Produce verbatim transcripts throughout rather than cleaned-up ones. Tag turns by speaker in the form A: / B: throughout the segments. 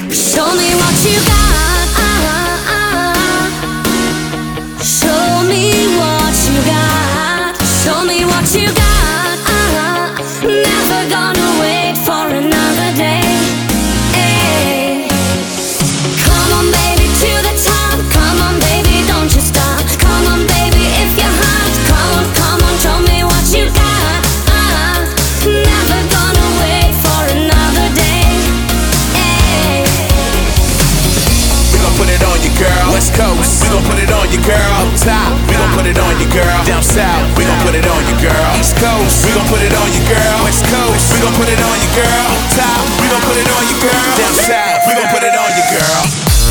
A: Show me what you got. Show me what you got. Show me what you got. Never gonna wait for another day. Hey. Come on, baby, to the top. Come on, baby, don't you stop. Come on, baby, if you're hot. Come on, come on, show me what you got. Never gonna wait for another day. Hey.
B: We gon' put it on you, girl. West Coast, we gon' put it on you, girl. Up top, we gon' put it on you, girl. Down south, we gon' put it on you, girl. East Coast, we gon' put it on you, girl. West Coast, we gon' put it on you, girl. Up top, we gon' put it on you, girl. Down south, we gon' put it on you, girl.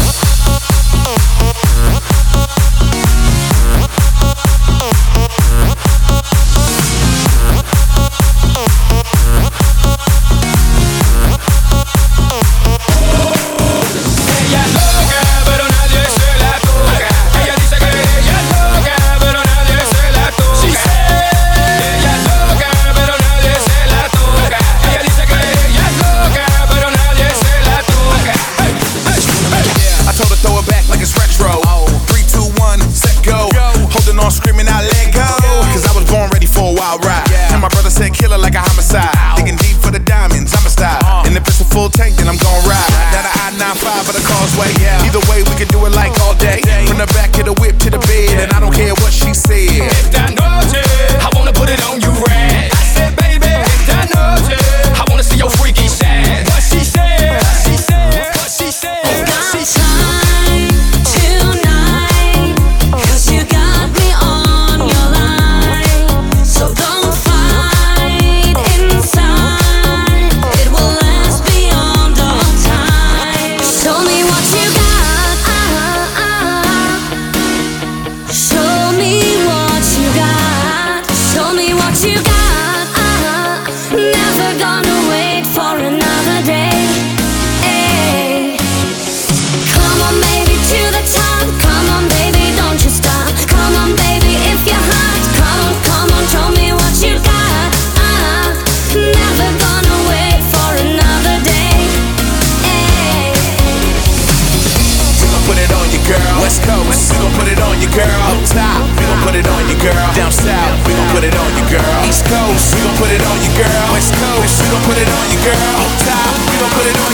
B: Screaming out, let go. Cause I was born ready for a wild ride. And my brother said killer like a homicide. Digging deep for the diamonds, I'm a style. And if it's a full tank, then I'm gon' ride. Down the I ninety-five or the causeway. Either way, we can do it like all day. From the back of the whip to the bed. And I don't care what she said.
C: Esta noche, I wanna put it on you right. I said, baby, esta noche, I wanna see your freaky side. What she said, what she said, what she said, what she said.
B: West Coast, we gon' put it on you, girl. Up top, we gon' put it on you, girl. Down south, we gon' put it on you, girl. East Coast, we gon' put it on you, girl. West Coast, we gon' put it on you, girl. Up top, we gon' put it on you.